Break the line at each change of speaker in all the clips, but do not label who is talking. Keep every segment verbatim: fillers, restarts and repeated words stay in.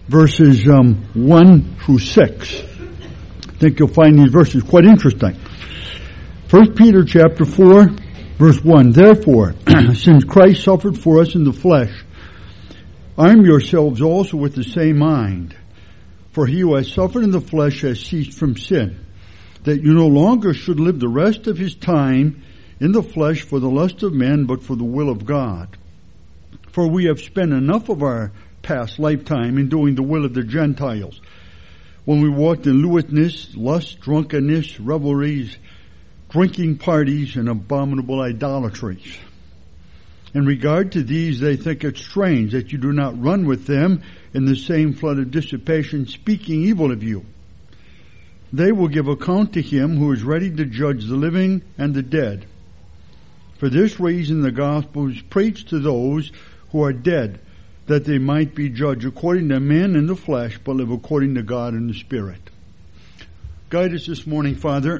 verses um, one through six. I think you'll find these verses quite interesting. First Peter chapter four, verse one. Therefore, since Christ suffered for us in the flesh, arm yourselves also with the same mind. For he who has suffered in the flesh has ceased from sin, that you no longer should live the rest of his time in the flesh for the lust of men, but for the will of God. For we have spent enough of our past lifetime in doing the will of the Gentiles, when we walked in lewdness, lust, drunkenness, revelries, drinking parties, and abominable idolatries. In regard to these, they think it strange that you do not run with them in the same flood of dissipation, speaking evil of you. They will give account to him who is ready to judge the living and the dead. For this reason the gospel is preached to those who are dead, that they might be judged according to men in the flesh, but live according to God in the Spirit. Guide us this morning, Father.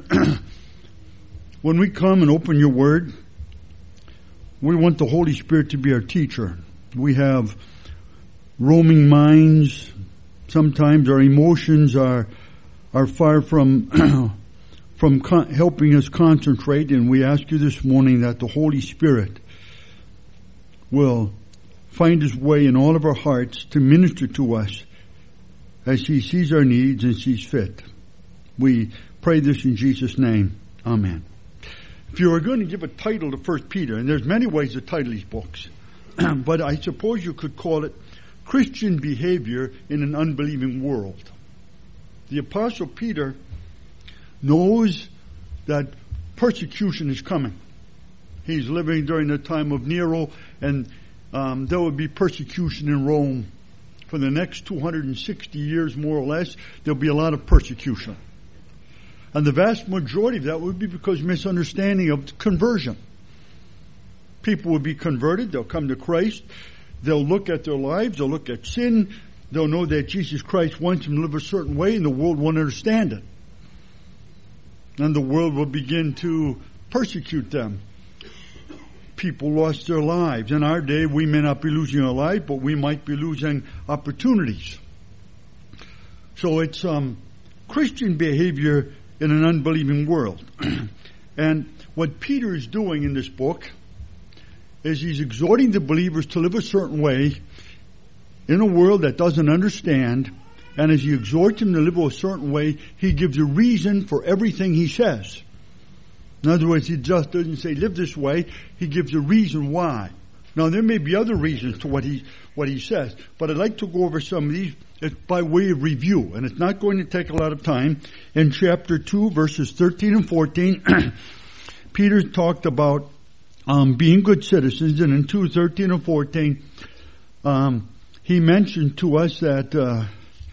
When we come and open your word, we want the Holy Spirit to be our teacher. We have roaming minds. Sometimes our emotions are are far from from con- helping us concentrate, and we ask you this morning that the Holy Spirit will find his way in all of our hearts to minister to us as he sees our needs and sees fit. We pray this in Jesus' name. Amen. If you are going to give a title to First Peter, and there's many ways to title these books, but I suppose you could call it Christian Behavior in an Unbelieving World. The Apostle Peter knows that persecution is coming. He's living during the time of Nero, and um, there will be persecution in Rome. For the next two hundred sixty years, more or less, there'll be a lot of persecution. And the vast majority of that would be because of misunderstanding of conversion. People will be converted, they'll come to Christ, they'll look at their lives, they'll look at sin, they'll know that Jesus Christ wants them to live a certain way, and the world won't understand it. And the world will begin to persecute them. People lost their lives. In our day, we may not be losing our life, but we might be losing opportunities. So it's um, Christian behavior in an unbelieving world. And what Peter is doing in this book is he's exhorting the believers to live a certain way in a world that doesn't understand. And as he exhorts them to live a certain way, he gives a reason for everything he says. In other words, he just doesn't say live this way. He gives a reason why. Now, there may be other reasons to what he what he says, but I'd like to go over some of these by way of review, and it's not going to take a lot of time. In chapter two, verses thirteen and fourteen, Peter talked about um, being good citizens, and in two, thirteen and fourteen, um, he mentioned to us that... Uh,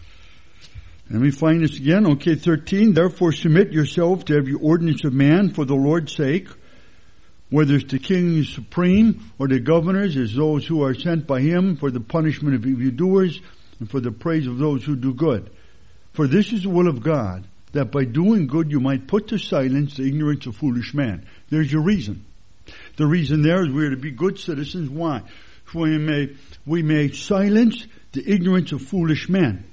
Let me find this again. Okay, thirteen. Therefore submit yourself to every ordinance of man for the Lord's sake, whether it's the king supreme or the governors, as those who are sent by him for the punishment of evildoers and for the praise of those who do good. For this is the will of God, that by doing good you might put to silence the ignorance of foolish men. There's your reason. The reason there is we are to be good citizens. Why? We may, we may silence the ignorance of foolish men,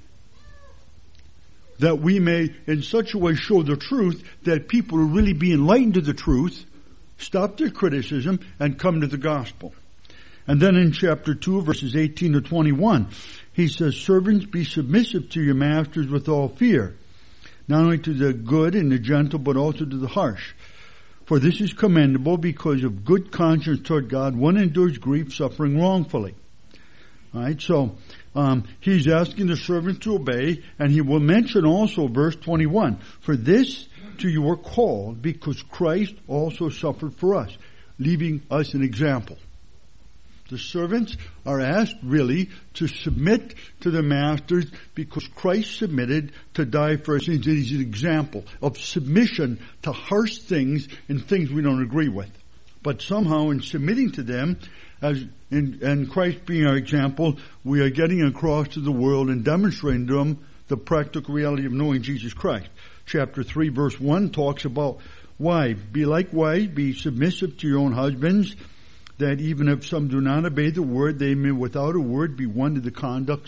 that we may in such a way show the truth that people will really be enlightened to the truth, stop their criticism, and come to the gospel. And then in chapter two, verses eighteen to twenty-one, he says, servants, be submissive to your masters with all fear, not only to the good and the gentle, but also to the harsh. For this is commendable, because of good conscience toward God, one endures grief, suffering wrongfully. All right, so um, he's asking the servant to obey, and he will mention also verse twenty-one, for this to you are called, because Christ also suffered for us, leaving us an example. The servants are asked really to submit to the masters because Christ submitted to die for us. He's an example of submission to harsh things and things we don't agree with. But somehow in submitting to them, as in, and Christ being our example, we are getting across to the world and demonstrating to them the practical reality of knowing Jesus Christ. Chapter three, verse one talks about why. Be likewise, be submissive to your own husbands, that even if some do not obey the word, they may without a word be won to the conduct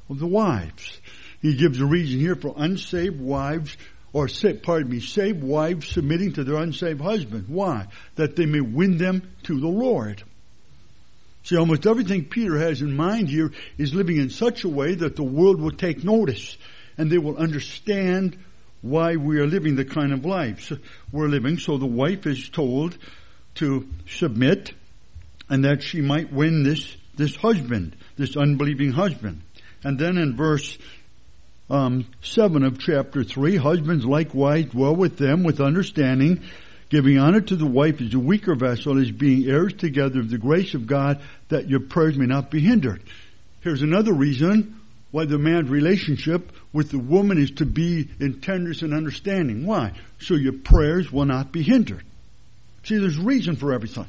of the wives. He gives a reason here for unsaved wives, or pardon me, saved wives submitting to their unsaved husband. Why? That they may win them to the Lord. See, almost everything Peter has in mind here is living in such a way that the world will take notice and they will understand why we are living the kind of life we're living. So the wife is told to submit, and that she might win this, this husband, this unbelieving husband. And then in verse um, seven of chapter three, husbands likewise dwell with them with understanding, giving honor to the wife as a weaker vessel, as being heirs together of the grace of God, that your prayers may not be hindered. Here's another reason why the man's relationship with the woman is to be in tenderness and understanding. Why? So your prayers will not be hindered. See, there's reason for everything.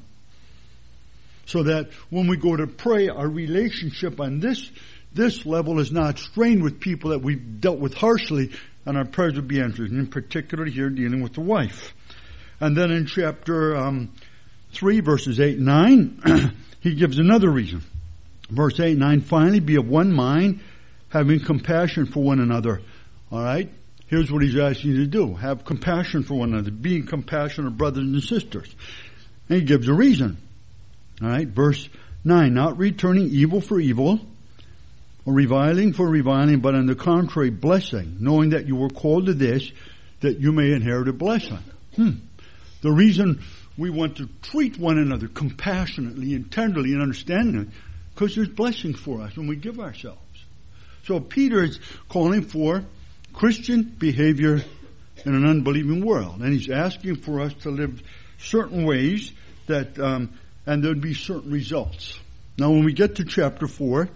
So that when we go to pray, our relationship on this this level is not strained with people that we've dealt with harshly, and our prayers will be answered. And in particular here, dealing with the wife. And then in chapter um, three, verses eight and nine, he gives another reason. Verse eight and nine, finally be of one mind, having compassion for one another. All right? Here's what he's asking you to do. Have compassion for one another. Being compassionate brothers and sisters. And he gives a reason. All right? Verse nine, not returning evil for evil, or reviling for reviling, but on the contrary, blessing, knowing that you were called to this, that you may inherit a blessing. Hmm. The reason we want to treat one another compassionately and tenderly and understandingly, because there's blessings for us when we give ourselves. So Peter is calling for Christian behavior in an unbelieving world. And he's asking for us to live certain ways that, um, and there'd be certain results. Now when we get to chapter four,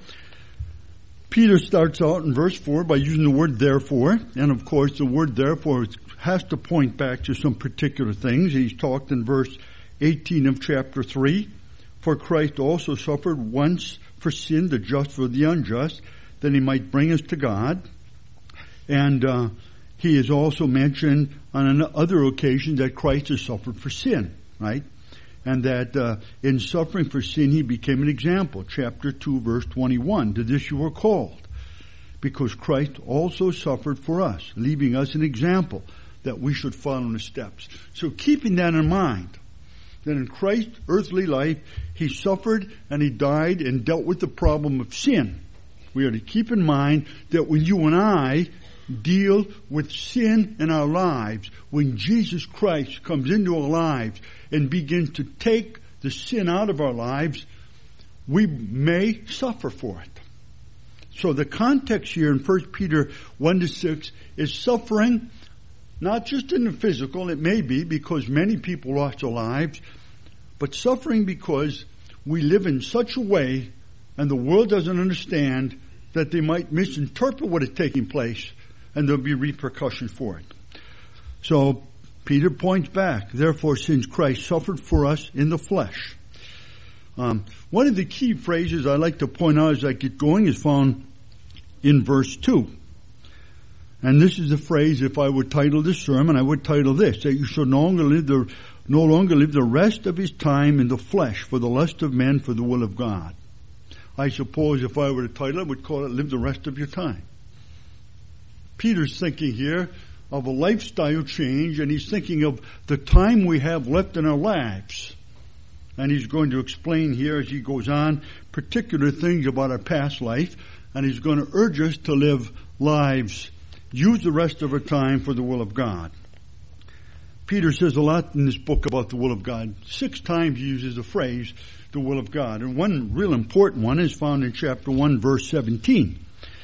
Peter starts out in verse four by using the word therefore. And of course the word therefore has to point back to some particular things. He's talked in verse eighteen of chapter three. For Christ also suffered once for sin, the just for the unjust, that he might bring us to God. And uh, he is also mentioned on other occasions that Christ has suffered for sin, right? And that uh, in suffering for sin, he became an example. Chapter two, verse twenty-one, to this you were called, because Christ also suffered for us, leaving us an example that we should follow in his steps. So keeping that in mind, that in Christ's earthly life, he suffered and he died and dealt with the problem of sin. We are to keep in mind that when you and I deal with sin in our lives, when Jesus Christ comes into our lives and begins to take the sin out of our lives, we may suffer for it. So the context here in First Peter one to six is suffering, not just in the physical, it may be because many people lost their lives, but suffering because we live in such a way and the world doesn't understand that they might misinterpret what is taking place and there'll be repercussions for it. So Peter points back, therefore since Christ suffered for us in the flesh. Um, one of the key phrases I like to point out as I get going is found in verse two. And this is the phrase, if I would title this sermon, I would title this, that you should no longer live the, no longer live the rest of his time in the flesh for the lust of men, for the will of God. I suppose if I were to title it, I would call it live the rest of your time. Peter's thinking here of a lifestyle change, and he's thinking of the time we have left in our lives. And he's going to explain here as he goes on particular things about our past life, and he's going to urge us to live lives, use the rest of our time for the will of God. Peter says a lot in this book about the will of God. Six times he uses the phrase, the will of God. And one real important one is found in chapter one, verse seventeen.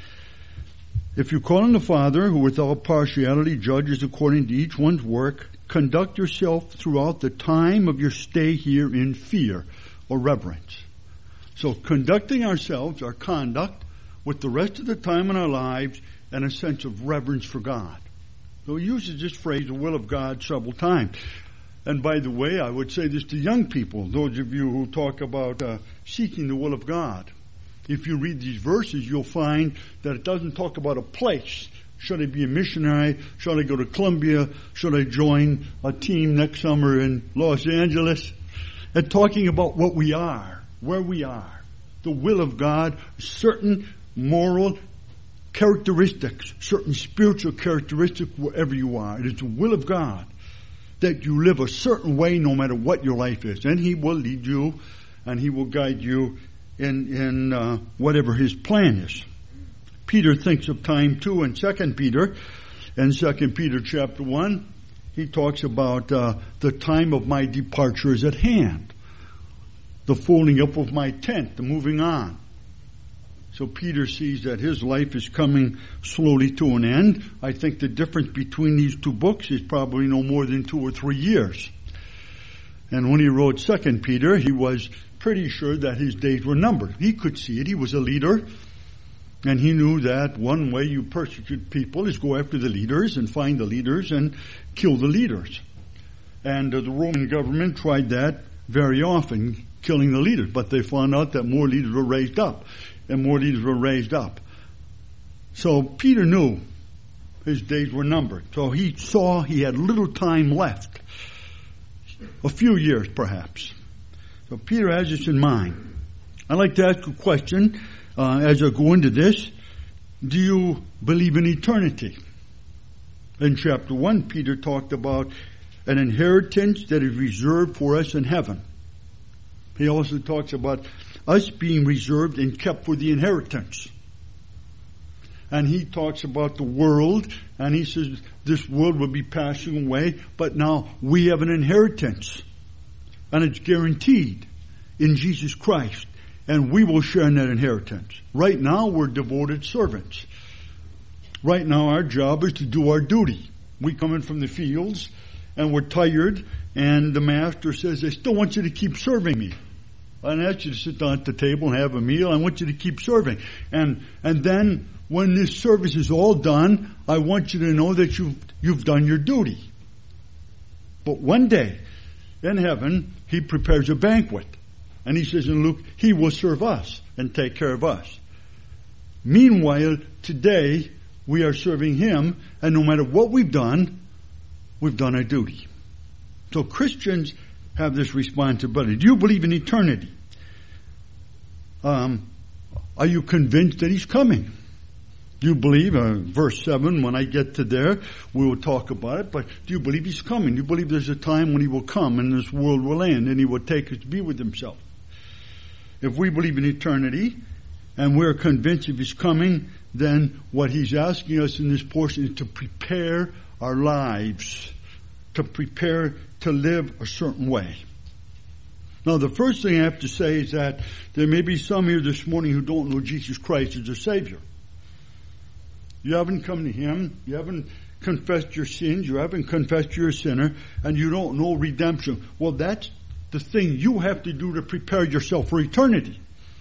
If you call on the Father, who without partiality judges according to each one's work, conduct yourself throughout the time of your stay here in fear or reverence. So conducting ourselves, our conduct, with the rest of the time in our lives and a sense of reverence for God. So he uses this phrase, the will of God, several times. And by the way, I would say this to young people, those of you who talk about uh, seeking the will of God. If you read these verses, you'll find that it doesn't talk about a place. Should I be a missionary? Should I go to Columbia? Should I join a team next summer in Los Angeles? It's talking about what we are, where we are. The will of God, certain moral characteristics, certain spiritual characteristics wherever you are. It is the will of God that you live a certain way no matter what your life is. And He will lead you and He will guide you in, in uh, whatever His plan is. Peter thinks of time too in Second Peter. In Second Peter chapter one, he talks about uh, the time of my departure is at hand. The folding up of my tent, the moving on. So Peter sees that his life is coming slowly to an end. I think the difference between these two books is probably no more than two or three years. And when he wrote Second Peter, he was pretty sure that his days were numbered. He could see it. He was a leader. And he knew that one way you persecute people is go after the leaders and find the leaders and kill the leaders. And uh, the Roman government tried that very often, killing the leaders. But they found out that more leaders were raised up. And more leaders were raised up. So Peter knew his days were numbered. So he saw he had little time left. A few years perhaps. So Peter has this in mind. I'd like to ask a question uh, as I go into this. Do you believe in eternity? In chapter one, Peter talked about an inheritance that is reserved for us in heaven. He also talks about us being reserved and kept for the inheritance. And he talks about the world, and he says this world will be passing away, but now we have an inheritance. And it's guaranteed in Jesus Christ, and we will share in that inheritance. Right now we're devoted servants. Right now our job is to do our duty. We come in from the fields, and we're tired, and the master says, I still want you to keep serving me. I don't ask you to sit down at the table and have a meal. I want you to keep serving. And and then when this service is all done, I want you to know that you've, you've done your duty. But one day, in heaven, He prepares a banquet. And He says in Luke, He will serve us and take care of us. Meanwhile, today, we are serving Him, and no matter what we've done, we've done our duty. So Christians have this responsibility. Do you believe in eternity? Um, are you convinced that He's coming? Do you believe, uh, verse seven, when I get to there, we will talk about it, but do you believe He's coming? Do you believe there's a time when He will come and this world will end and He will take us to be with Himself? If we believe in eternity and we're convinced of His coming, then what He's asking us in this portion is to prepare our lives, to prepare to live a certain way. Now, the first thing I have to say is that there may be some here this morning who don't know Jesus Christ as a Savior. You haven't come to Him, you haven't confessed your sins, you haven't confessed you're a sinner, and you don't know redemption. Well, that's the thing you have to do to prepare yourself for eternity.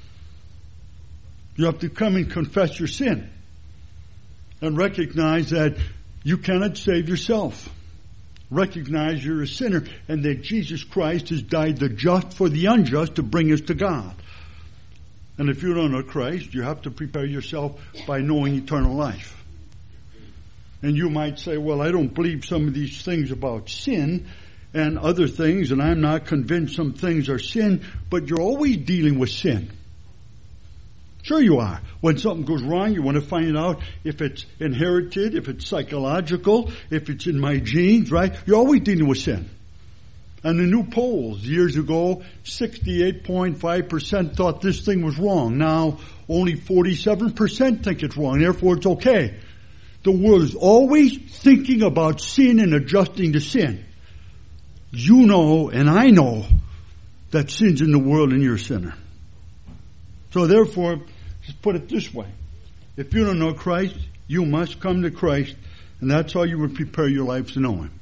You have to come and confess your sin and recognize that you cannot save yourself. Recognize you're a sinner and that Jesus Christ has died the just for the unjust to bring us to God. And if you don't know Christ, you have to prepare yourself by knowing eternal life. And you might say, well, I don't believe some of these things about sin and other things, and I'm not convinced some things are sin, but you're always dealing with sin. Sure you are. When something goes wrong, you want to find out if it's inherited, if it's psychological, if it's in my genes, right? You're always dealing with sin. And the new polls years ago, sixty-eight point five percent thought this thing was wrong. Now, only forty-seven percent think it's wrong. Therefore, it's okay. The world is always thinking about sin and adjusting to sin. You know, and I know, that sin's in the world and you're a sinner. So therefore, just put it this way. If you don't know Christ, you must come to Christ, and that's how you would prepare your life to know Him.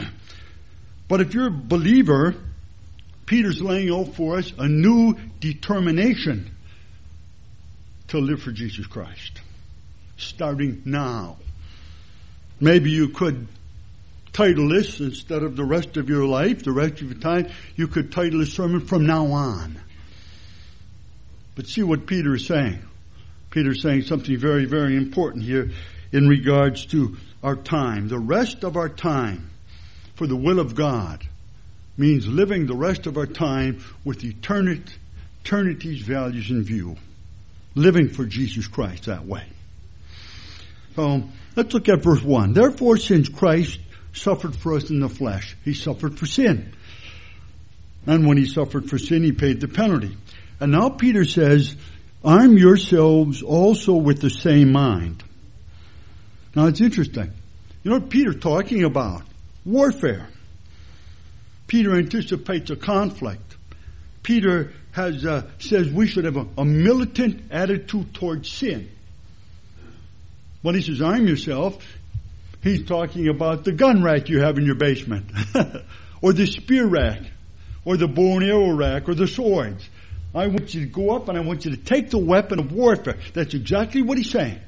But if you're a believer, Peter's laying out for us a new determination to live for Jesus Christ, starting now. Maybe you could title this, instead of the rest of your life, the rest of your time, you could title this sermon, From Now On. But see what Peter is saying. Peter's saying something very, very important here in regards to our time. The rest of our time for the will of God means living the rest of our time with eternity, eternity's values in view. Living for Jesus Christ that way. So let's look at verse one. Therefore, since Christ suffered for us in the flesh, he suffered for sin. And when he suffered for sin, he paid the penalty. And now Peter says, arm yourselves also with the same mind. Now it's interesting. You know what Peter's talking about? Warfare. Peter anticipates a conflict. Peter has uh, says we should have a, a militant attitude towards sin. When he says arm yourself, he's talking about the gun rack you have in your basement, or the spear rack, or the bow and arrow rack, or the swords. I want you to go up and I want you to take the weapon of warfare. That's exactly what he's saying.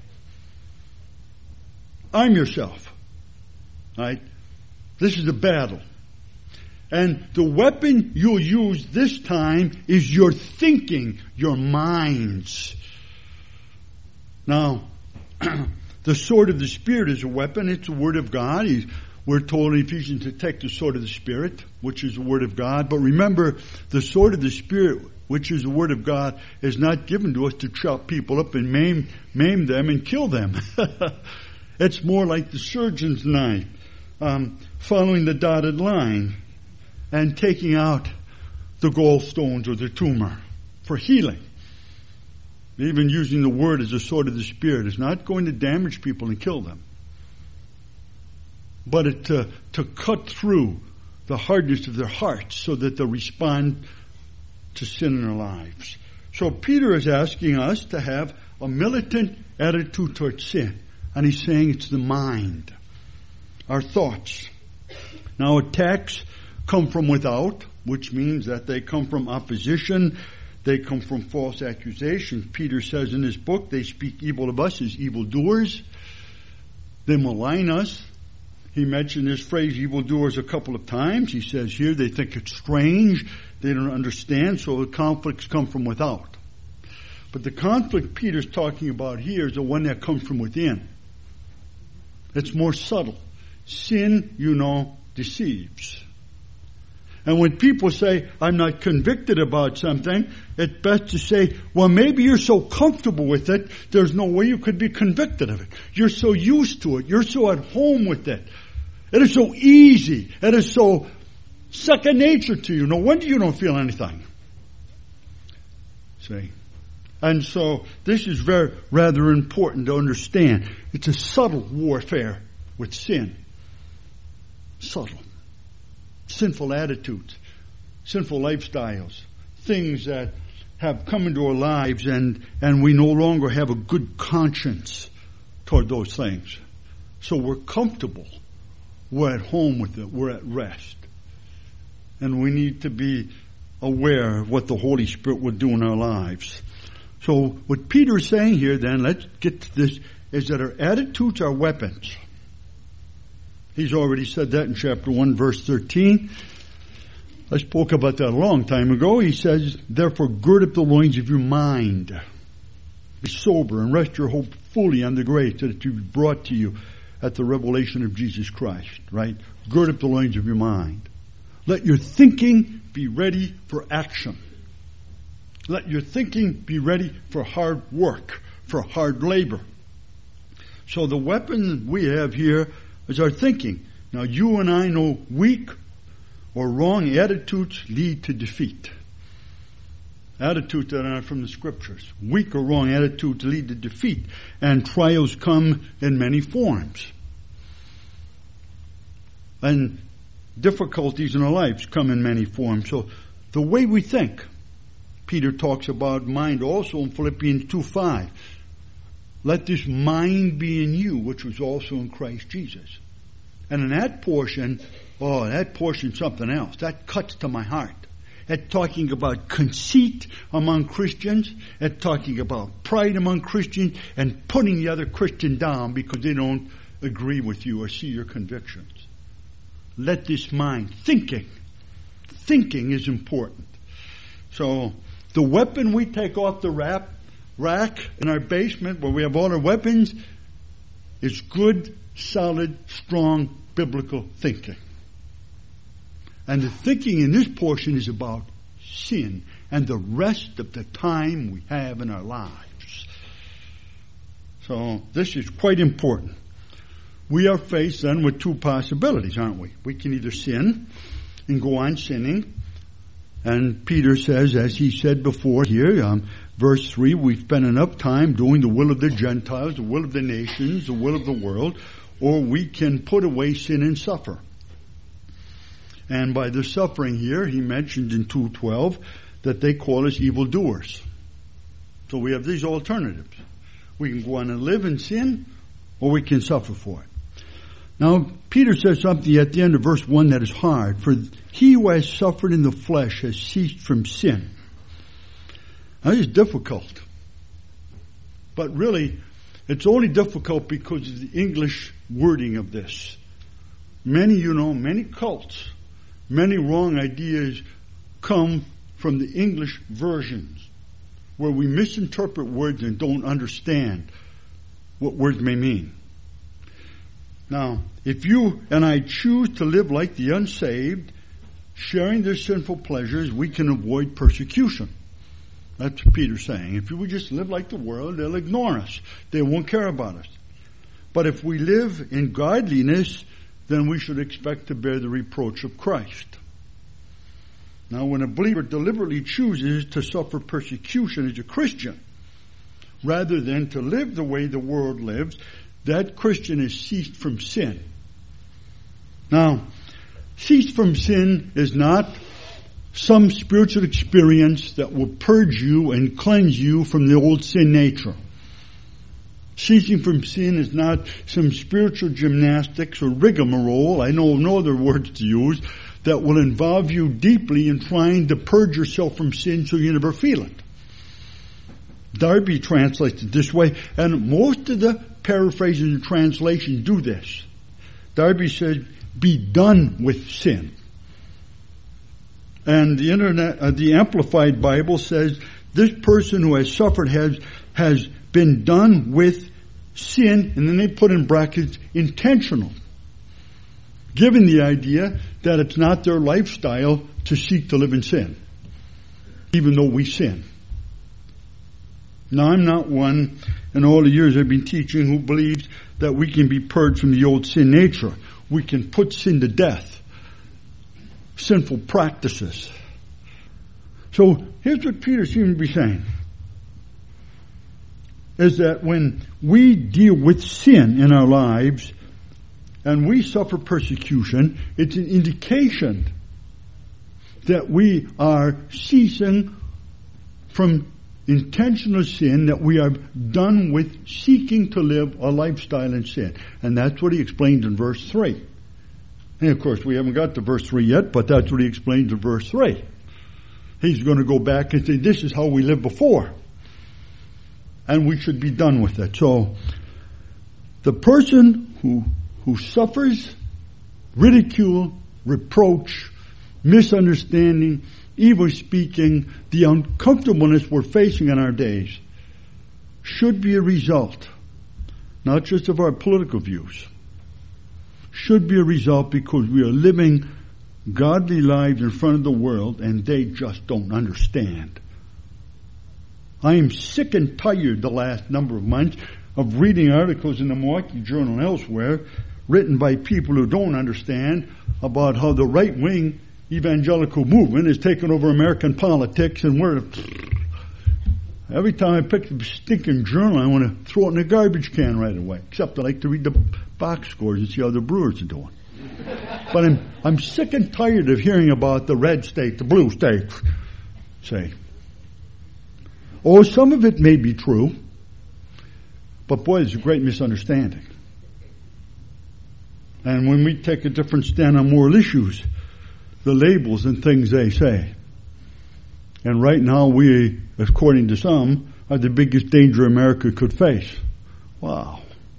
Arm yourself. Right? This is a battle. And the weapon you'll use this time is your thinking, your minds. Now, the sword of the Spirit is a weapon. It's the Word of God. He's, we're told in Ephesians to take the sword of the Spirit, which is the Word of God. But remember, the sword of the Spirit, which is the Word of God, is not given to us to chop people up and maim, maim them and kill them. It's more like the surgeon's knife, um, following the dotted line and taking out the gallstones or the tumor for healing. Even using the word as a sword of the Spirit is not going to damage people and kill them, but it, to, to cut through the hardness of their hearts so that they'll respond to sin in their lives. So Peter is asking us to have a militant attitude towards sin. And he's saying it's the mind, our thoughts. Now attacks come from without, which means that they come from opposition. They come from false accusations. Peter says in his book, they speak evil of us as evildoers. They malign us. He mentioned this phrase, evildoers, a couple of times. He says here they think it's strange. They don't understand, so the conflicts come from without. But the conflict Peter's talking about here is the one that comes from within. It's more subtle. Sin, you know, deceives. And when people say, I'm not convicted about something, it's best to say, well, maybe you're so comfortable with it, there's no way you could be convicted of it. You're so used to it. You're so at home with it. It is so easy. It is so second nature to you. No wonder you don't feel anything. See? And so this is very rather important to understand. It's a subtle warfare with sin. Subtle. Sinful attitudes, sinful lifestyles, things that have come into our lives and, and we no longer have a good conscience toward those things. So we're comfortable. We're at home with it. We're at rest. And we need to be aware of what the Holy Spirit will do in our lives. So what Peter is saying here then, let's get to this, is that our attitudes are weapons. He's already said that in chapter one, verse thirteen. I spoke about that a long time ago. He says, therefore gird up the loins of your mind. Be sober and rest your hope fully on the grace that it will be brought to you at the revelation of Jesus Christ. Right? Gird up the loins of your mind. Let your thinking be ready for action. Let your thinking be ready for hard work, for hard labor. So the weapon we have here is our thinking. Now you and I know weak or wrong attitudes lead to defeat. Attitudes that are from the Scriptures. Weak or wrong attitudes lead to defeat. And trials come in many forms. And difficulties in our lives come in many forms. So the way we think, Peter talks about mind also in Philippians two five. Let this mind be in you, which was also in Christ Jesus. And in that portion, oh, that portion something else. That cuts to my heart. It's talking about conceit among Christians. It's talking about pride among Christians and putting the other Christian down because they don't agree with you or see your convictions. Let this mind, thinking, thinking is important. So the weapon we take off the wrap, rack in our basement where we have all our weapons is good, solid, strong, biblical thinking. And the thinking in this portion is about sin and the rest of the time we have in our lives. So this is quite important. We are faced then with two possibilities, aren't we? We can either sin and go on sinning. And Peter says, as he said before here, um, verse three, we've spent enough time doing the will of the Gentiles, the will of the nations, the will of the world, or we can put away sin and suffer. And by the suffering here, he mentioned in two twelve that they call us evildoers. So we have these alternatives. We can go on and live in sin, or we can suffer for it. Now, Peter says something at the end of verse one that is hard. For he who has suffered in the flesh has ceased from sin. Now, this is difficult. But really, it's only difficult because of the English wording of this. Many, you know, many cults, many wrong ideas come from the English versions, where we misinterpret words and don't understand what words may mean. Now, if you and I choose to live like the unsaved, sharing their sinful pleasures, we can avoid persecution. That's what Peter's saying. If we just live like the world, they'll ignore us. They won't care about us. But if we live in godliness, then we should expect to bear the reproach of Christ. Now, when a believer deliberately chooses to suffer persecution as a Christian, rather than to live the way the world lives, that Christian is ceased from sin. Now, ceased from sin is not some spiritual experience that will purge you and cleanse you from the old sin nature. Ceasing from sin is not some spiritual gymnastics or rigmarole, I know no other words to use, that will involve you deeply in trying to purge yourself from sin so you never feel it. Darby translates it this way, and most of the paraphrases and translations do this. Darby says, be done with sin. And the internet, uh, the Amplified Bible says, this person who has suffered has, has been done with sin, and then they put in brackets, intentional. Given the idea that it's not their lifestyle to seek to live in sin, even though we sin. Now, I'm not one, in all the years I've been teaching, who believes that we can be purged from the old sin nature. We can put sin to death. Sinful practices. So, here's what Peter seems to be saying. Is that when we deal with sin in our lives, and we suffer persecution, it's an indication that we are ceasing from intentional sin, that we are done with seeking to live a lifestyle in sin. And that's what he explained in verse three. And of course, we haven't got to verse three yet, but that's what he explained in verse three. He's going to go back and say, this is how we lived before. And we should be done with it. So, the person who, who suffers ridicule, reproach, misunderstanding, evil speaking, the uncomfortableness we're facing in our days should be a result, not just of our political views, should be a result because we are living godly lives in front of the world and they just don't understand. I am sick and tired the last number of months of reading articles in the Milwaukee Journal and elsewhere written by people who don't understand about how the right-wing evangelical movement has taken over American politics, and we're every time I pick the stinking journal, I want to throw it in a garbage can right away. Except I like to read the box scores and see how the Brewers are doing. But I'm I'm sick and tired of hearing about the red state, the blue state. Say, oh, some of it may be true, but boy, there's a great misunderstanding. And when we take a different stand on moral issues, the labels and things they say. And right now we, according to some, are the biggest danger America could face. Wow.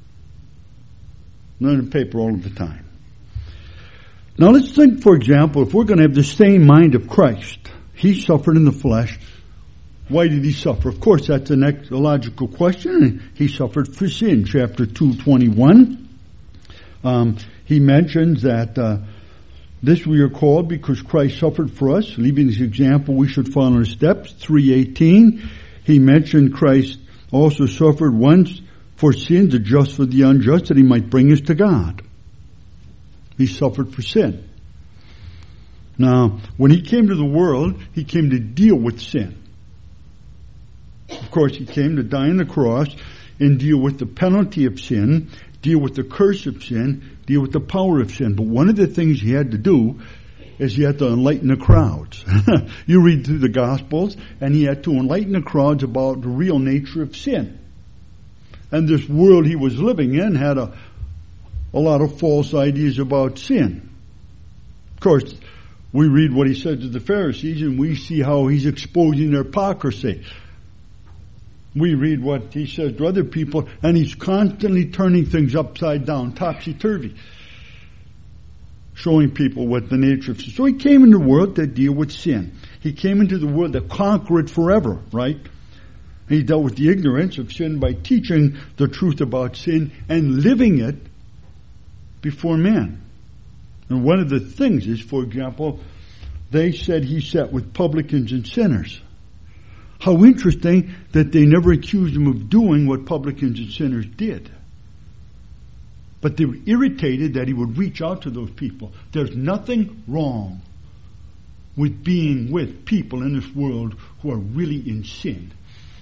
Not in the paper all of the time. Now let's think, for example, if we're going to have the same mind of Christ, he suffered in the flesh. Why did he suffer? Of course, that's the next logical question. He suffered for sin. Chapter two twenty-one. Um, he mentions that uh, this we are called because Christ suffered for us, leaving this example we should follow his steps. three eighteen, he mentioned Christ also suffered once for sin, the just for the unjust, that he might bring us to God. He suffered for sin. Now, when he came to the world, he came to deal with sin. Of course, he came to die on the cross and deal with the penalty of sin, deal with the curse of sin, deal with the power of sin. But one of the things he had to do is he had to enlighten the crowds. You read through the Gospels, and he had to enlighten the crowds about the real nature of sin. And this world he was living in had a, a lot of false ideas about sin. Of course, we read what he said to the Pharisees, and we see how he's exposing their hypocrisy. We read what he says to other people, and he's constantly turning things upside down, topsy-turvy, showing people what the nature of sin. So he came into the world to deal with sin. He came into the world to conquer it forever, right? He dealt with the ignorance of sin by teaching the truth about sin and living it before man. And one of the things is, for example, they said he sat with publicans and sinners. How interesting that they never accused him of doing what publicans and sinners did. But they were irritated that he would reach out to those people. There's nothing wrong with being with people in this world who are really in sin.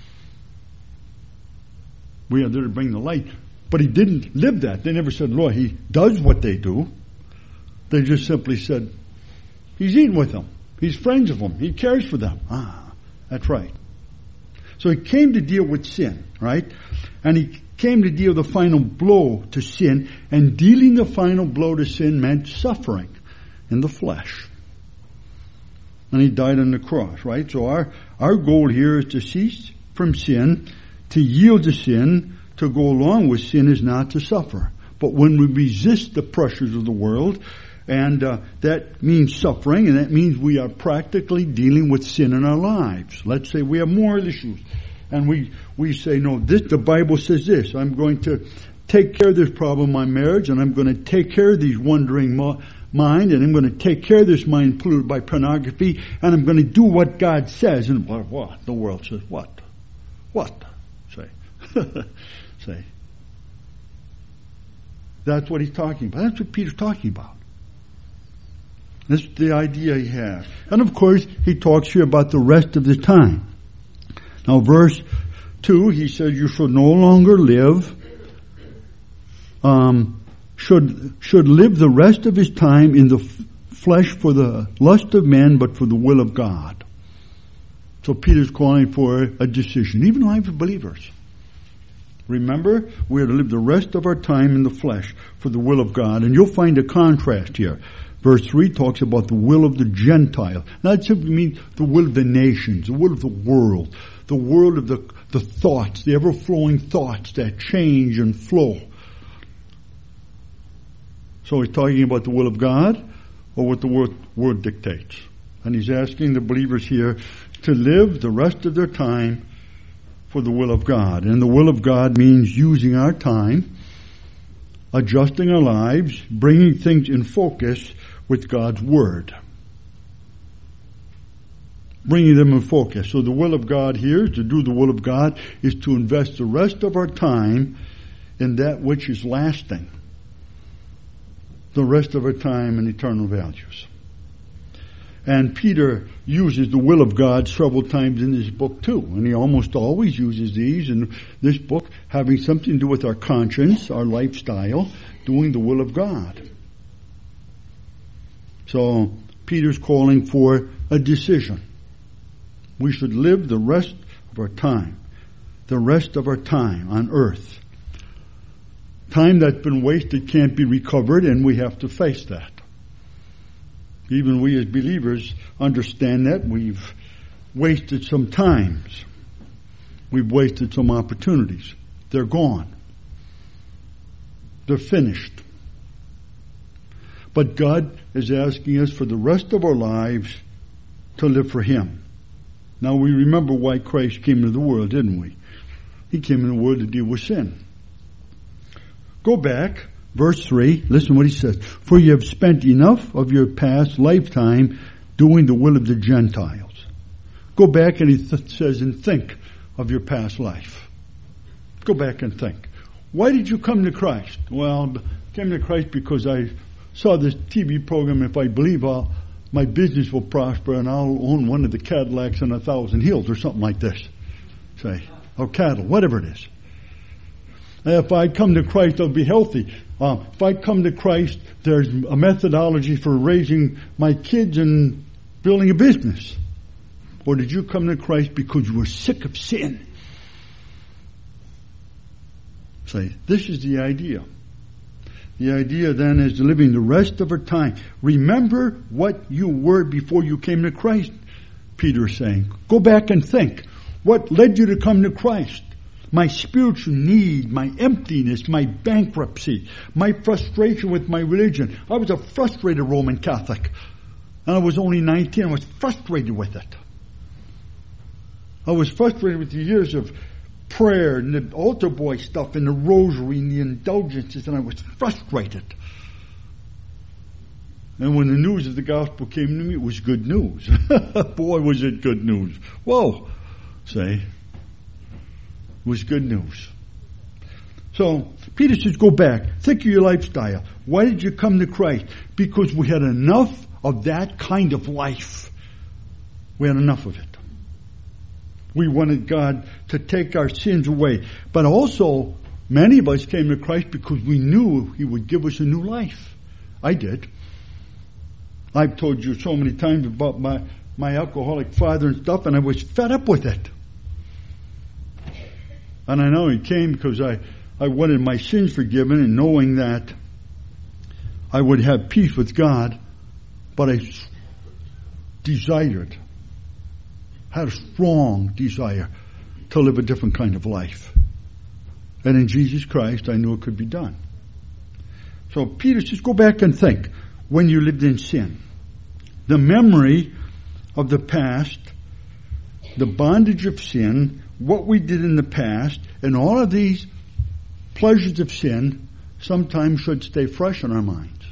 We are there to bring the light. But he didn't live that. They never said, Lord, he does what they do. They just simply said, he's eating with them. He's friends of them. He cares for them. Ah, that's right. So he came to deal with sin, right? And he came to deal the final blow to sin. And dealing the final blow to sin meant suffering in the flesh. And he died on the cross, right? So our, our goal here is to cease from sin, to yield to sin, to go along with sin is not to suffer. But when we resist the pressures of the world, and uh, that means suffering, and that means we are practically dealing with sin in our lives. Let's say we have moral issues, and we we say, no, this the Bible says this. I'm going to take care of this problem in my marriage, and I'm going to take care of these wandering mo- mind, and I'm going to take care of this mind polluted by pornography, and I'm going to do what God says. And what? what? The world says, what? What? Say. Say. That's what he's talking about. That's what Peter's talking about. That's the idea he has. And of course, he talks here about the rest of the time. Now, verse two, he says, you should no longer live, um, should, should live the rest of his time in the f- flesh for the lust of men, but for the will of God. So Peter's calling for a decision, even life of believers. Remember, we are to live the rest of our time in the flesh for the will of God. And you'll find a contrast here. Verse three talks about the will of the Gentile. That simply means the will of the nations, the will of the world, the world of the, the thoughts, the ever-flowing thoughts that change and flow. So he's talking about the will of God or what the word, word dictates. And he's asking the believers here to live the rest of their time for the will of God. And the will of God means using our time, adjusting our lives, bringing things in focus with God's Word. Bringing them in focus. So the will of God here, to do the will of God, is to invest the rest of our time in that which is lasting. The rest of our time in eternal values. And Peter uses the will of God several times in this book too. And he almost always uses these in this book, having something to do with our conscience, our lifestyle, doing the will of God. So Peter's calling for a decision. We should live the rest of our time, the rest of our time on earth. Time that's been wasted can't be recovered, and we have to face that. Even we as believers understand that. We've wasted some times. We've wasted some opportunities. They're gone. They're finished. But God is asking us for the rest of our lives to live for Him. Now we remember why Christ came into the world, didn't we? He came into the world to deal with sin. Go back, verse three, listen what he says. For you have spent enough of your past lifetime doing the will of the Gentiles. Go back and he th- says, and think of your past life. Go back and think. why did you come to Christ? Well, I came to Christ because I saw this T V program. If I believe I'll, my business will prosper and I'll own one of the Cadillacs on a thousand hills or something like this. Say, or cattle, whatever it is. If I come to Christ, I'll be healthy. Uh, if I come to Christ, there's a methodology for raising my kids and building a business. Or did you come to Christ because you were sick of sin? Say, this is the idea. The idea then is living the rest of our time. Remember what you were before you came to Christ, Peter is saying. Go back and think. What led you to come to Christ? My spiritual need, my emptiness, my bankruptcy, my frustration with my religion. I was a frustrated Roman Catholic. And I was only nineteen. I was frustrated with it. I was frustrated with the years of prayer and the altar boy stuff and the rosary and the indulgences, and I was frustrated. And when the news of the gospel came to me, it was good news. Boy, was it good news. Whoa, say, it was good news. So, Peter says, go back. Think of your lifestyle. Why did you come to Christ? Because we had enough of that kind of life. We had enough of it. We wanted God to take our sins away. But also, many of us came to Christ because we knew He would give us a new life. I did. I've told you so many times about my, my alcoholic father and stuff, and I was fed up with it. And I know He came because I, I wanted my sins forgiven and knowing that I would have peace with God, but I desired had a strong desire to live a different kind of life. And in Jesus Christ, I knew it could be done. So Peter says, go back and think when you lived in sin. The memory of the past, the bondage of sin, what we did in the past, and all of these pleasures of sin sometimes should stay fresh in our minds.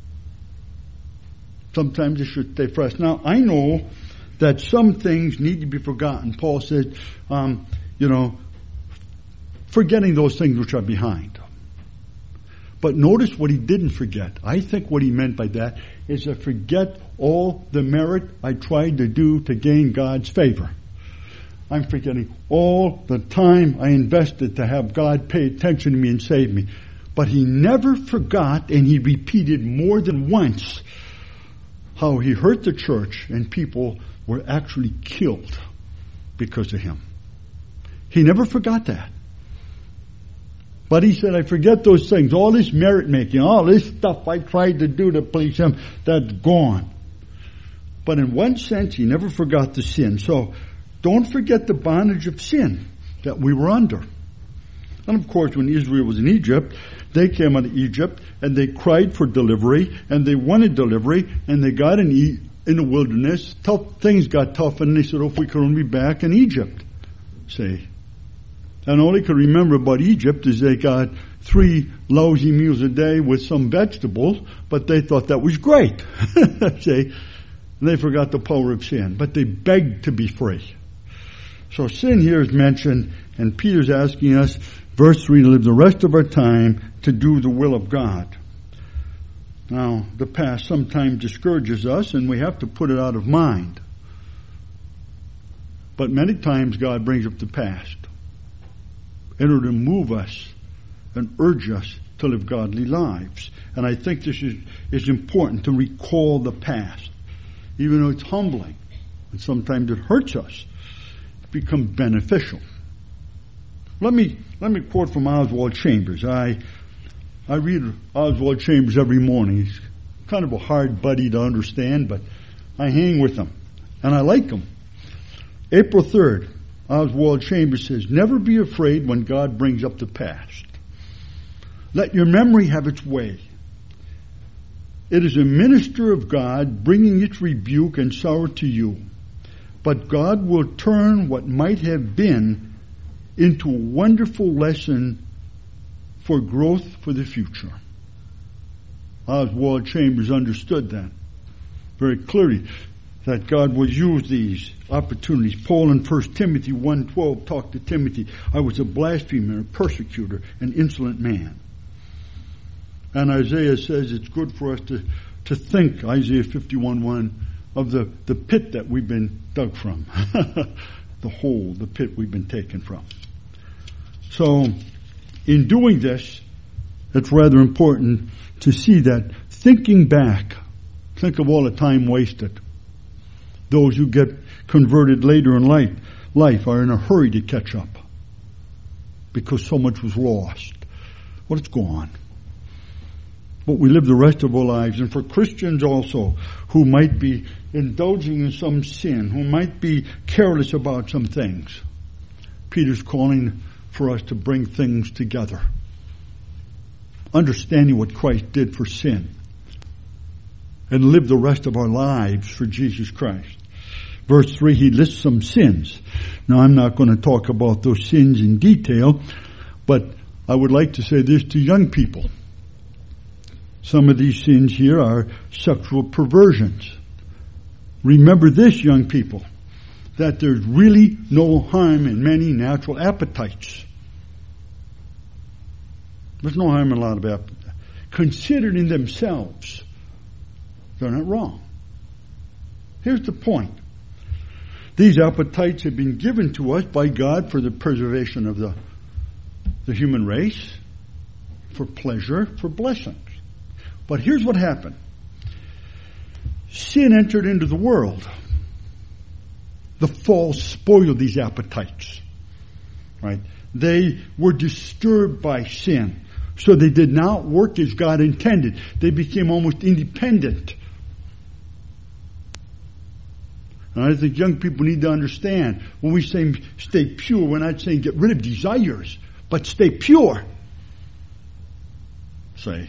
Sometimes it should stay fresh. Now, I know that some things need to be forgotten. Paul said, um, you know, forgetting those things which are behind. But notice what he didn't forget. I think what he meant by that is to forget all the merit I tried to do to gain God's favor. I'm forgetting all the time I invested to have God pay attention to me and save me. But he never forgot, and he repeated more than once, how he hurt the church and people were actually killed because of him. He never forgot that. But he said, I forget those things, all this merit making, all this stuff I tried to do to please him, that's gone. But in one sense, he never forgot the sin. So don't forget the bondage of sin that we were under. And of course, when Israel was in Egypt, they came out of Egypt and they cried for delivery and they wanted delivery and they got in e- in the wilderness. Tough things got tough and they said, oh, if we could only be back in Egypt. See. And all they could remember about Egypt is they got three lousy meals a day with some vegetables, but they thought that was great. See. And they forgot the power of sin. But they begged to be free. So sin here is mentioned, and Peter's asking us, verse three, to live the rest of our time to do the will of God. Now, the past sometimes discourages us, and we have to put it out of mind. But many times God brings up the past in order to move us and urge us to live godly lives. And I think this is, is important to recall the past. Even though it's humbling, and sometimes it hurts us, it becomes beneficial. Let me let me quote from Oswald Chambers. I I read Oswald Chambers every morning. He's kind of a hard buddy to understand, but I hang with him, and I like him. April third, Oswald Chambers says, never be afraid when God brings up the past. Let your memory have its way. It is a minister of God bringing its rebuke and sorrow to you. But God will turn what might have been into a wonderful lesson for growth for the future. Oswald Chambers understood that very clearly. that God will use these opportunities. Paul in First Timothy one twelve talked to Timothy, I was a blasphemer, a persecutor, an insolent man. And Isaiah says it's good for us to, to think, Isaiah fifty-one one, of the, the pit that we've been dug from. The hole, the pit we've been taken from. So, in doing this, it's rather important to see that thinking back, think of all the time wasted. Those who get converted later in life, life are in a hurry to catch up because so much was lost. Well, it's gone. But we live the rest of our lives. And for Christians also who might be indulging in some sin, who might be careless about some things, Peter's calling for us to bring things together. Understanding what Christ did for sin. And live the rest of our lives for Jesus Christ. Verse three, he lists some sins. Now I'm not going to talk about those sins in detail, but I would like to say this to young people. Some of these sins here are sexual perversions. Remember this, young people, that there's really no harm in many natural appetites. There's no harm in a lot of appetites. Considered in themselves, they're not wrong. Here's the point. These appetites have been given to us by God for the preservation of the, the human race, for pleasure, for blessings. But here's what happened. Sin entered into the world. The fall spoiled these appetites. Right? They were disturbed by sin. So they did not work as God intended. They became almost independent. And I think young people need to understand, when we say stay pure, we're not saying get rid of desires, but stay pure. Say.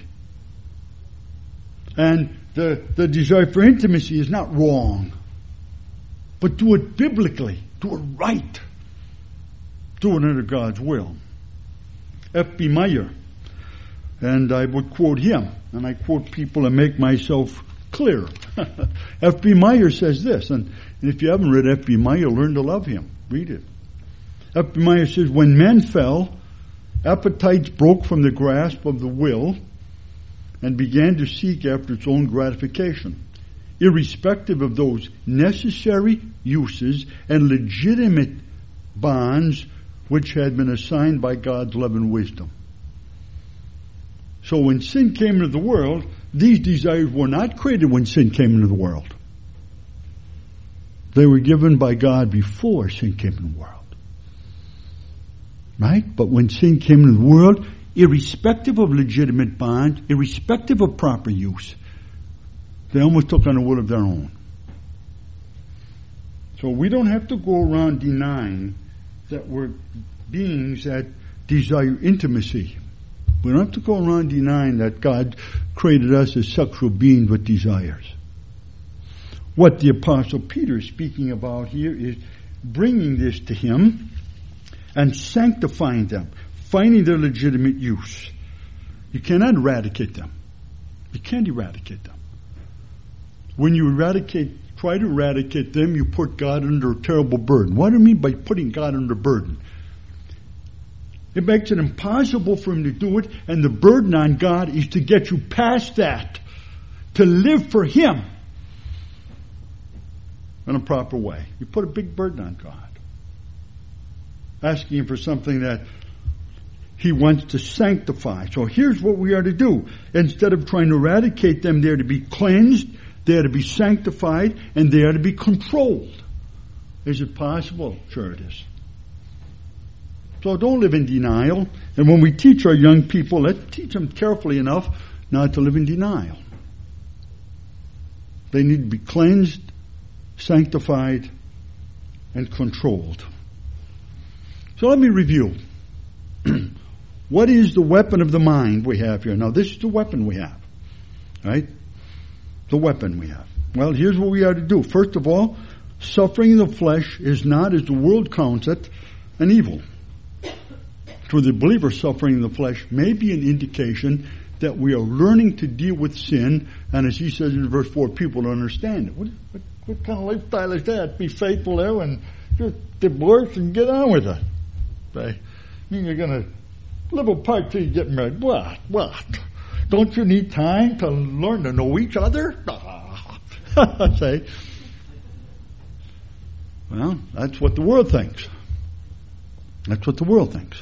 And the, the desire for intimacy is not wrong. But do it biblically. Do it right. Do it under God's will. F B Meyer, and I would quote him, and I quote people and make myself clear. F B Meyer says this, and, and if you haven't read F B Meyer, learn to love him. Read it. F B Meyer says, when men fell, appetites broke from the grasp of the will and began to seek after its own gratification, irrespective of those necessary uses and legitimate bonds which had been assigned by God's love and wisdom. So when sin came into the world, these desires were not created when sin came into the world. They were given by God before sin came into the world. Right? But when sin came into the world, irrespective of legitimate bonds, irrespective of proper use, they almost took on a will of their own. So we don't have to go around denying that we're beings that desire intimacy. We don't have to go around denying that God created us as sexual beings with desires. What the Apostle Peter is speaking about here is bringing this to him and sanctifying them, finding their legitimate use. You cannot eradicate them. You can't eradicate them. When you eradicate, try to eradicate them, you put God under a terrible burden. What do I mean by putting God under burden? It makes it impossible for him to do it, and the burden on God is to get you past that, to live for him in a proper way. You put a big burden on God, asking him for something that he wants to sanctify. So here's what we are to do. Instead of trying to eradicate them, they are to be cleansed, they are to be sanctified, and they are to be controlled. Is it possible? Sure it is. So don't live in denial. And when we teach our young people, let's teach them carefully enough not to live in denial. They need to be cleansed, sanctified, and controlled. So let me review. What is the weapon of the mind we have here? Now this is the weapon we have. Right? The weapon we have. Well, here's what we are to do. First of all, suffering in the flesh is not, as the world counts it, an evil. To the believer, suffering in the flesh may be an indication that we are learning to deal with sin, and as he says in verse four, people don't understand it. What, what, What kind of lifestyle is that? Be faithful there and just divorce and get on with it. Say, you mean you're going to live apart till you get married? What? What? Don't you need time to learn to know each other? Say, well, that's what the world thinks. That's what the world thinks.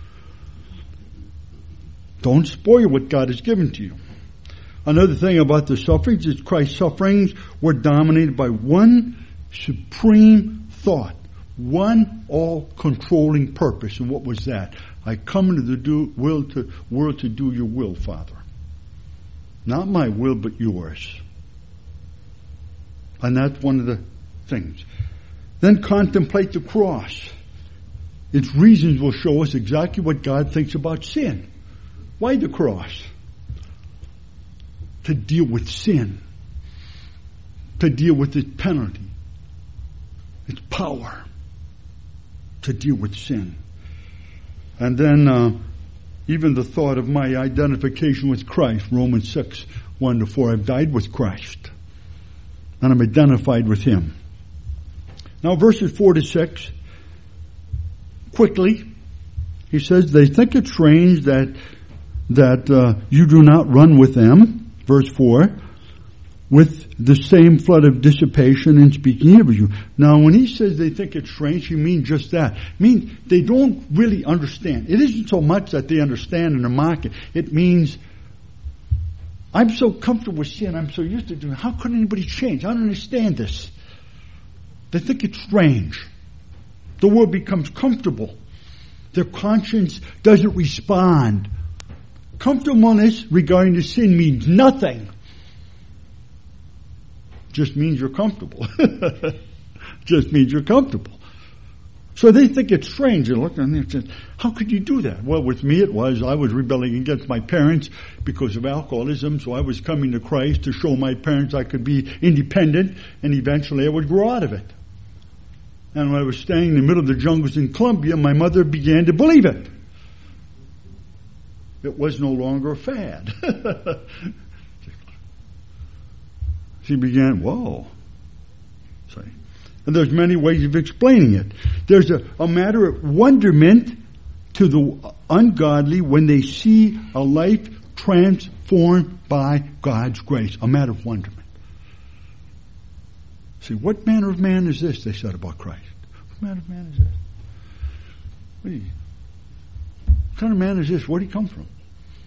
Don't spoil what God has given to you. Another thing about the sufferings is Christ's sufferings were dominated by one supreme thought, one all-controlling purpose. And what was that? I come into the do, will to, world to do your will, Father. Not my will, but yours. And that's one of the things. Then contemplate the cross. Its reasons will show us exactly what God thinks about sin. Why the cross? To deal with sin. To deal with its penalty. Its power. To deal with sin. And then uh, even the thought of my identification with Christ. Romans six, one to four. I've died with Christ. And I'm identified with Him. Now verses four to six. Quickly. He says, they think it strange that that uh, you do not run with them. Verse four. With the same flood of dissipation and speaking of you. Now when he says they think it's strange, he means just that. It means they don't really understand. It isn't so much that they understand and are mocking. It means, I'm so comfortable with sin, I'm so used to doing it. How could anybody change? I don't understand this. They think it's strange. The world becomes comfortable. Their conscience doesn't respond. Comfortableness regarding the sin means nothing. Just means you're comfortable. Just means you're comfortable. So they think it's strange. They look and they say, how could you do that? Well, with me it was, I was rebelling against my parents because of alcoholism, so I was coming to Christ to show my parents I could be independent, and eventually I would grow out of it. And when I was staying in the middle of the jungles in Colombia, my mother began to believe it. It was no longer a fad. She began, whoa. See? And there's many ways of explaining it. There's a, a matter of wonderment to the ungodly when they see a life transformed by God's grace. A matter of wonderment. See, what manner of man is this, they said about Christ? What manner of man is this? What, you, what kind of man is this? Where did he come from?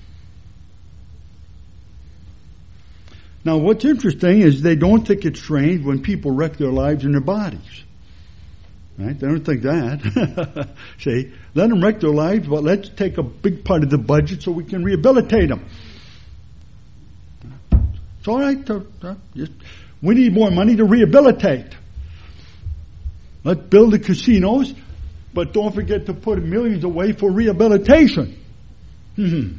Now, what's interesting is they don't think it's strange when people wreck their lives and their bodies. Right? They don't think that. See, let them wreck their lives, but let's take a big part of the budget so we can rehabilitate them. It's all right. To, to, just, we need more money to rehabilitate. Let's build the casinos, but don't forget to put millions away for rehabilitation. Mm-hmm.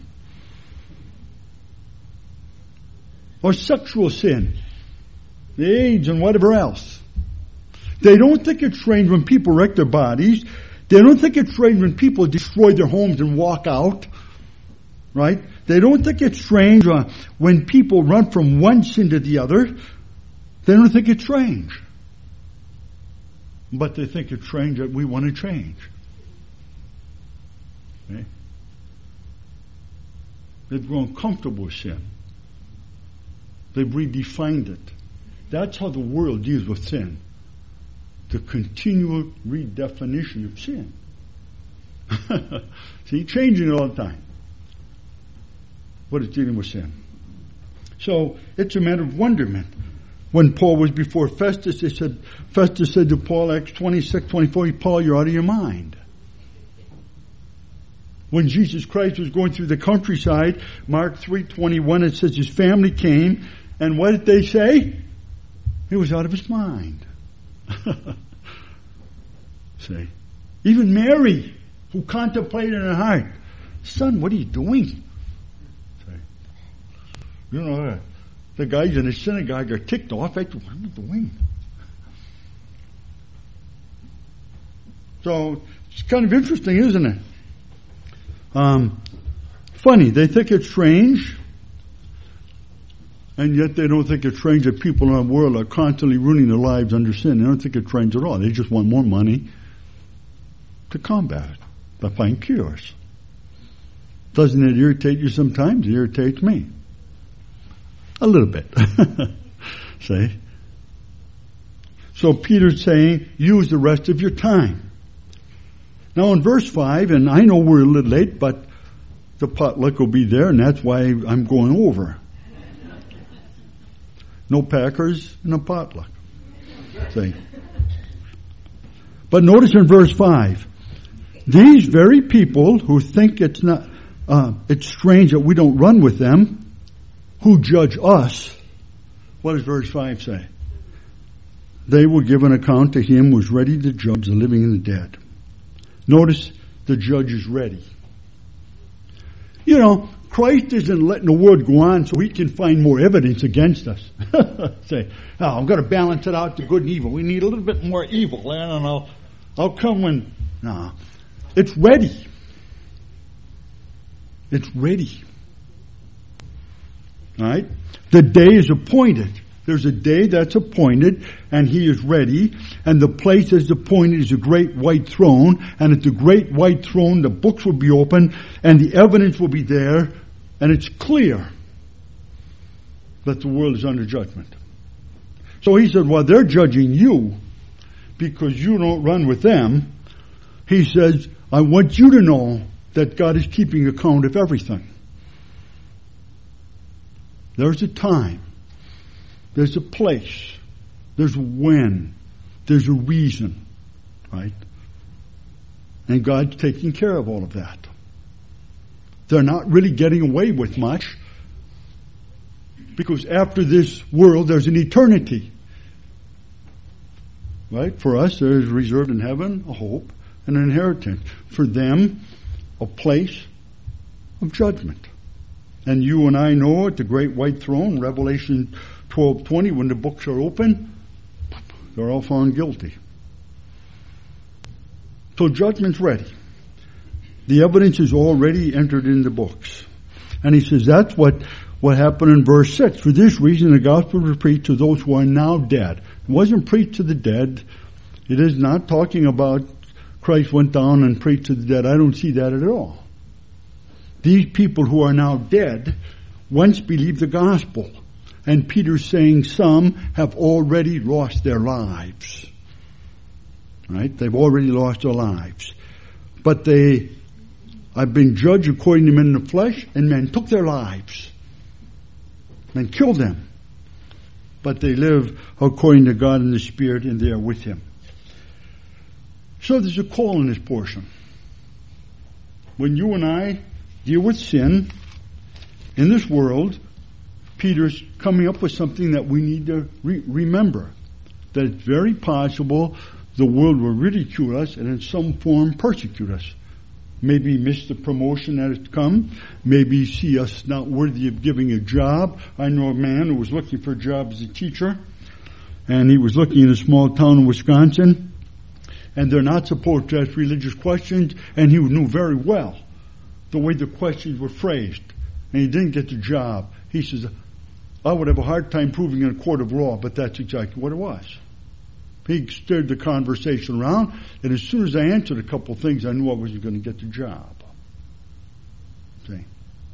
Or sexual sin, the AIDS and whatever else. They don't think it's strange when people wreck their bodies. They don't think it's strange when people destroy their homes and walk out. Right? They don't think it's strange uh, when people run from one sin to the other. They don't think it's strange. But they think it's strange that we want to change. Okay? They've grown comfortable with sin. They've redefined it. That's how the world deals with sin. The continual redefinition of sin. See, changing it all the time. But it's dealing with sin. So, it's a matter of wonderment. When Paul was before Festus, they said, Festus said to Paul, Acts twenty-six, twenty-four, Paul, you're out of your mind. When Jesus Christ was going through the countryside, Mark three twenty-one, it says his family came, and what did they say? He was out of his mind. See? Even Mary, who contemplated in her heart, son, what are you doing? See? You know, the guys in the synagogue are ticked off. What are you doing? So, it's kind of interesting, isn't it? Um, funny, they think it's strange. And yet they don't think it's strange that people in our world are constantly ruining their lives under sin. They don't think it's strange at all. They just want more money to combat it, to find cures. Doesn't it irritate you sometimes? It irritates me. A little bit. See? So Peter's saying, use the rest of your time. Now in verse five, and I know we're a little late, but the potluck will be there, and that's why I'm going over. No Packers and a potluck. See? But notice in verse five, these very people who think it's not, uh, it's strange that we don't run with them, who judge us, what does verse five say? They will give an account to him who is ready to judge the living and the dead. Notice the judge is ready. You know, Christ isn't letting the world go on so he can find more evidence against us. Say, oh, I'm going to balance it out to good and evil. We need a little bit more evil. I don't know. I'll come when... No. It's ready. It's ready. All right? The day is appointed. There's a day that's appointed, and he is ready, and the place that's appointed is a great white throne, and at the great white throne the books will be open, and the evidence will be there, and it's clear that the world is under judgment. So he said, well, they're judging you because you don't run with them. He says, I want you to know that God is keeping account of everything. There's a time. There's a place. There's a when. There's a reason. Right? And God's taking care of all of that. They're not really getting away with much, because after this world there's an eternity. Right? For us there's reserved in heaven a hope and an inheritance. For them, a place of judgment. And you and I know at the great white throne, Revelation twelve twenty, when the books are open, they're all found guilty. So judgment's ready. The evidence is already entered in the books. And he says that's what, what happened in verse six. For this reason the gospel was preached to those who are now dead. It wasn't preached to the dead. It is not talking about Christ went down and preached to the dead. I don't see that at all. These people who are now dead once believed the gospel. And Peter's saying some have already lost their lives. Right? They've already lost their lives. But they have been judged according to men in the flesh, and men took their lives and killed them. But they live according to God in the Spirit, and they are with him. So there's a call in this portion. When you and I deal with sin in this world, Peter's coming up with something that we need to re- remember. That it's very possible the world will ridicule us and in some form persecute us. Maybe miss the promotion that has come. Maybe see us not worthy of giving a job. I know a man who was looking for a job as a teacher, and he was looking in a small town in Wisconsin, and they're not supposed to ask religious questions, and he knew very well the way the questions were phrased, and he didn't get the job. He says, I would have a hard time proving in a court of law, but that's exactly what it was. He stirred the conversation around, and as soon as I answered a couple of things, I knew I wasn't going to get the job. See?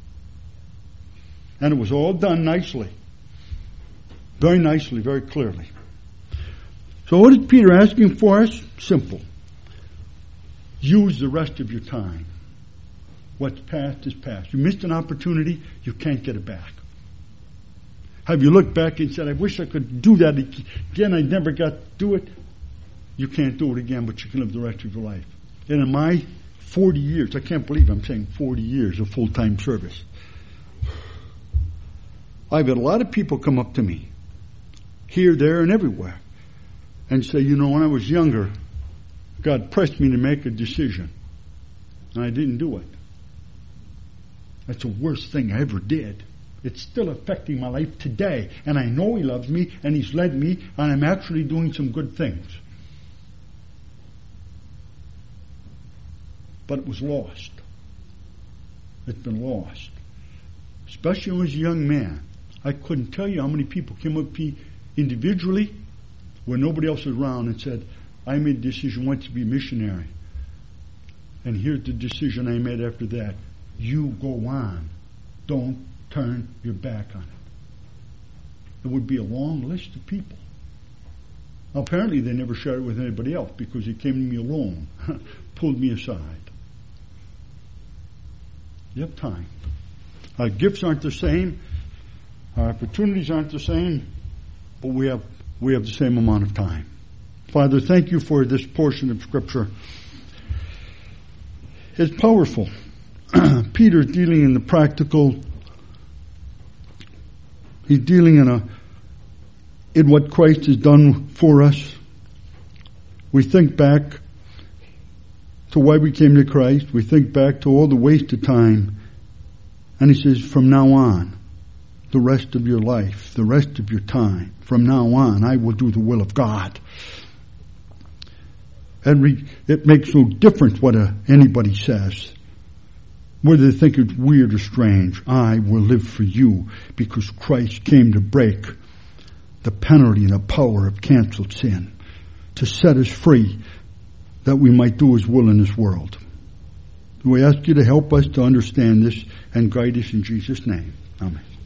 And it was all done nicely. Very nicely, very clearly. So what is Peter asking for us? Simple. Use the rest of your time. What's past is past. You missed an opportunity, you can't get it back. Have you looked back and said, I wish I could do that again, I never got to do it? You can't do it again, but you can live the rest of your life. And in my forty years, I can't believe I'm saying forty years of full-time service, I've had a lot of people come up to me, here, there, and everywhere, and say, you know, when I was younger, God pressed me to make a decision, and I didn't do it. That's the worst thing I ever did. It's still affecting my life today. And I know he loves me, and he's led me, and I'm actually doing some good things. But it was lost. It's been lost. Especially when I was a young man. I couldn't tell you how many people came up to me individually when nobody else was around and said, I made a decision once to be a missionary. And here's the decision I made after that. You go on. Don't turn your back on it. It would be a long list of people. Now, apparently they never shared it with anybody else because he came to me alone, pulled me aside. You have time. Our gifts aren't the same. Our opportunities aren't the same. But we have we have the same amount of time. Father, thank you for this portion of Scripture. It's powerful. Peter's dealing in the practical. He's dealing in a in what Christ has done for us. We think back to why we came to Christ. We think back to all the wasted time. And he says, from now on, the rest of your life, the rest of your time, from now on, I will do the will of God. And we, it makes no difference what a, anybody says. Whether they think it's weird or strange, I will live for you because Christ came to break the penalty and the power of canceled sin, to set us free that we might do His will in this world. We ask you to help us to understand this and guide us in Jesus' name. Amen.